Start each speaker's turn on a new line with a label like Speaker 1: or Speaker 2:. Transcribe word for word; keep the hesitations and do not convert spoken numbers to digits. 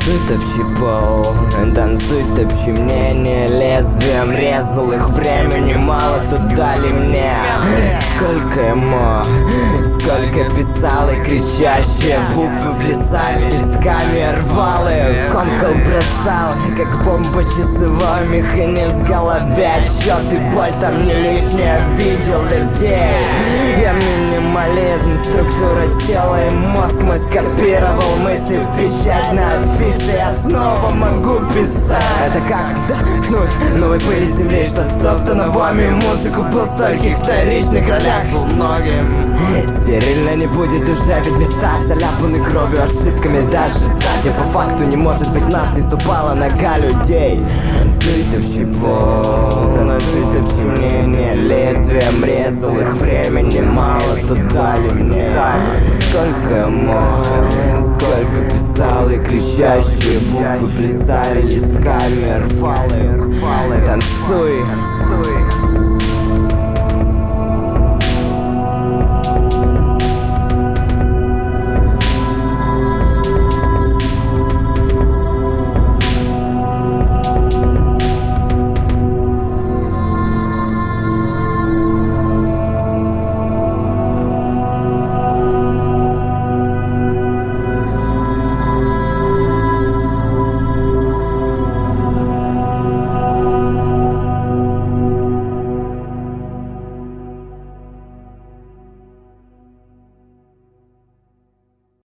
Speaker 1: Танцуй, топчи пол, танцуй, топчи мнение. Лезвием резал их, времени мало, тут дали мне. Сколько я мог, сколько писал и кричащие буквы плясали, листками рвал их, комкал бросал, как бомба часовой механизм в голове. Чё ты, боль там не лишняя, видел людей. Я минимализм, структура тела и мозг мой скопировал мысли в печать на афише. Я снова могу писать. Это как вдохнуть новой пыли земли, что стоптанновыми музыку был в стольких вторичных ролях был многим. Стерильно не будет уже, ведь места заляпаны кровью, ошибками. Даже там, где по факту не может быть нас, не ступала нога людей. Танцуй, топчи пол, танцуй, топчи мнение. Лезвием резал их, времени мало, тут дали мне. Сколько я мог, сколько писал и кричащие буквы плясали, листками рвал их. Танцуй, танцуй.